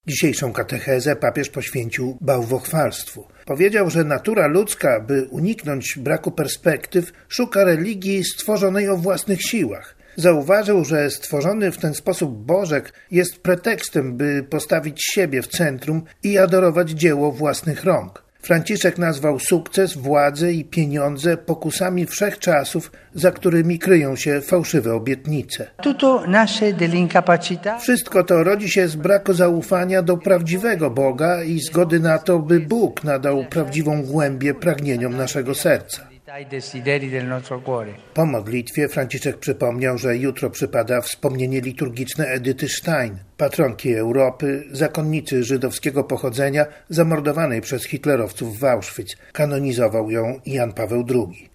Dzisiejszą katechezę papież poświęcił bałwochwalstwu. Powiedział, że natura ludzka, by uniknąć braku perspektyw, szuka religii stworzonej o własnych siłach. Zauważył, że stworzony w ten sposób Bożek jest pretekstem, by postawić siebie w centrum i adorować dzieło własnych rąk. Franciszek nazwał sukces, władzę i pieniądze pokusami wszechczasów, za którymi kryją się fałszywe obietnice. Wszystko to rodzi się z braku zaufania do prawdziwego Boga i zgody na to, by Bóg nadał prawdziwą głębię pragnieniom naszego serca. Po modlitwie Franciszek przypomniał, że jutro przypada wspomnienie liturgiczne Edyty Stein, patronki Europy, zakonnicy żydowskiego pochodzenia, zamordowanej przez hitlerowców w Auschwitz. Kanonizował ją Jan Paweł II.